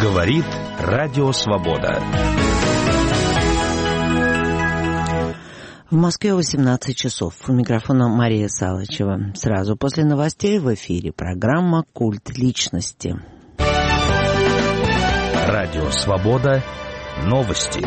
Говорит Радио Свобода. В Москве 18 часов. У микрофона Мария Салычева. Сразу после новостей в эфире программа «Культ личности». Радио Свобода. Новости.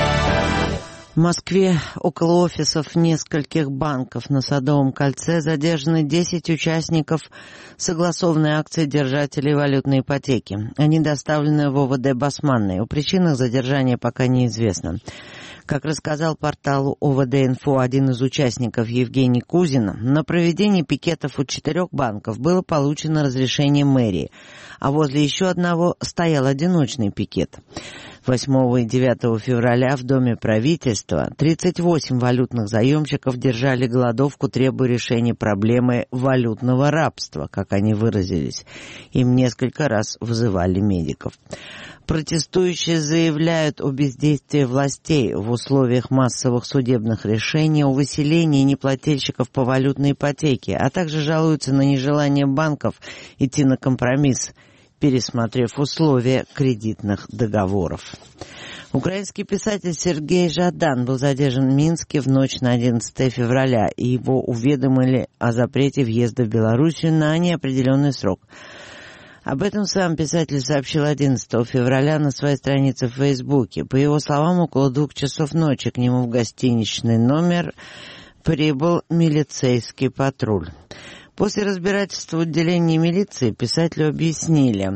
В Москве около офисов нескольких банков на Садовом кольце задержаны 10 участников согласованной акции держателей валютной ипотеки. Они доставлены в ОВД Басманной. О причинах задержания пока неизвестно. Как рассказал порталу ОВД-Инфо один из участников Евгений Кузин, на проведение пикетов у 4 банков было получено разрешение мэрии, а возле еще одного стоял одиночный пикет. 8 и 9 февраля в Доме правительства 38 валютных заемщиков держали голодовку, требуя решения проблемы валютного рабства, как они выразились. Им несколько раз вызывали медиков. Протестующие заявляют о бездействии властей в условиях массовых судебных решений, о выселении неплательщиков по валютной ипотеке, а также жалуются на нежелание банков идти на компромисс, пересмотрев условия кредитных договоров. Украинский писатель Сергей Жадан был задержан в Минске в ночь на 11 февраля, и его уведомили о запрете въезда в Белоруссию на неопределенный срок. Об этом сам писатель сообщил 11 февраля на своей странице в Фейсбуке. По его словам, около 2 часов ночи к нему в гостиничный номер прибыл милицейский патруль. После разбирательства в отделении милиции писателю объяснили,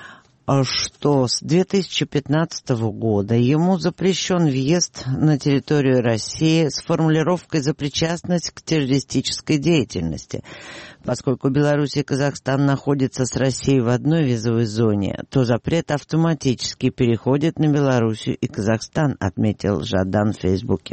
что с 2015 года ему запрещен въезд на территорию России с формулировкой за причастность к террористической деятельности. Поскольку Беларусь и Казахстан находятся с Россией в одной визовой зоне, то запрет автоматически переходит на Белоруссию и Казахстан, отметил Жадан в Фейсбуке.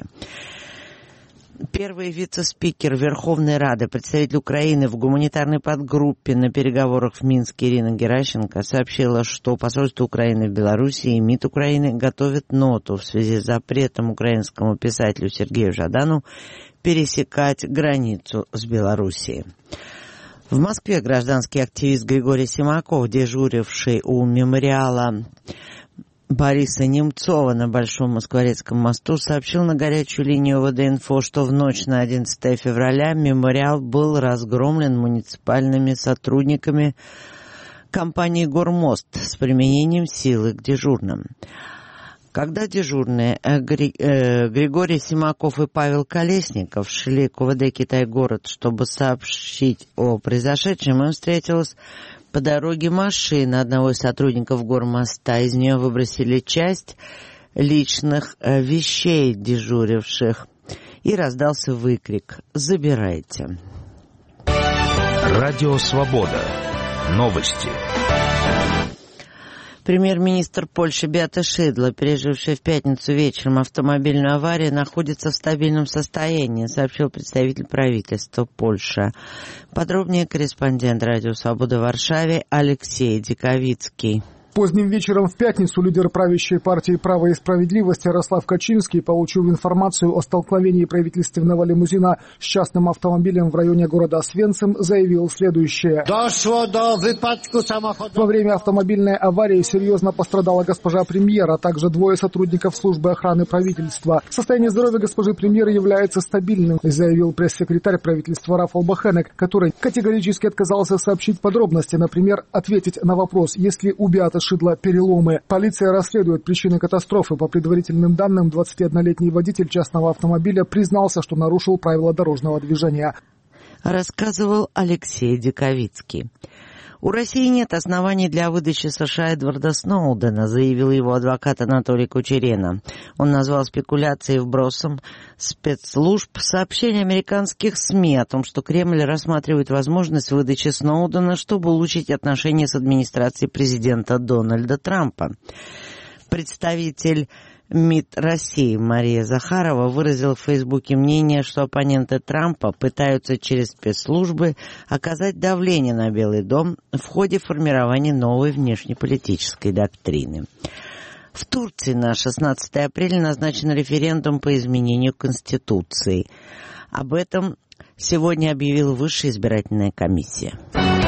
Первый вице-спикер Верховной Рады, представитель Украины в гуманитарной подгруппе на переговорах в Минске Ирина Геращенко сообщила, что посольство Украины в Беларуси и МИД Украины готовят ноту в связи с запретом украинскому писателю Сергею Жадану пересекать границу с Белоруссией. В Москве гражданский активист Григорий Симаков, дежуривший у мемориала Бориса Немцова на Большом Москворецком мосту, сообщил на горячую линию ОВД-Инфо, что в ночь на 11 февраля мемориал был разгромлен муниципальными сотрудниками компании «Гормост» с применением силы к дежурным. Когда дежурные Григорий Симаков и Павел Колесников шли к ОВД «Китай-город», чтобы сообщить о произошедшем, им встретилась по дороге машина одного из сотрудников Гормоста. Из нее выбросили часть личных вещей дежуривших, и раздался выкрик «Забирайте». Радио Свобода. Новости. Премьер-министр Польши Беата Шидла, пережившая в пятницу вечером автомобильную аварию, находится в стабильном состоянии, сообщил представитель правительства Польши. Подробнее корреспондент Радио Свобода в Варшаве Алексей Диковицкий. Поздним вечером в пятницу лидер правящей партии «Право и справедливость» Ярослав Качинский получил информацию о столкновении правительственного лимузина с частным автомобилем в районе города Освенцим, заявил следующее. Во время автомобильной аварии серьезно пострадала госпожа премьер, а также 2 сотрудников службы охраны правительства. Состояние здоровья госпожи премьер является стабильным, заявил пресс-секретарь правительства Рафал Бахенек, который категорически отказался сообщить подробности, например, ответить на вопрос, есть ли у Беаты Шидла переломы. Полиция расследует причины катастрофы. По предварительным данным, 21-летний водитель частного автомобиля признался, что нарушил правила дорожного движения. Рассказывал Алексей Диковицкий. У России нет оснований для выдачи США Эдварда Сноудена, заявил его адвокат Анатолий Кучерена. Он назвал спекуляцией вбросом спецслужб сообщения американских СМИ о том, что Кремль рассматривает возможность выдачи Сноудена, чтобы улучшить отношения с администрацией президента Дональда Трампа. Представитель МИД России Мария Захарова выразила в Фейсбуке мнение, что оппоненты Трампа пытаются через спецслужбы оказать давление на Белый дом в ходе формирования новой внешнеполитической доктрины. В Турции на 16 апреля назначен референдум по изменению Конституции. Об этом сегодня объявила Высшая избирательная комиссия.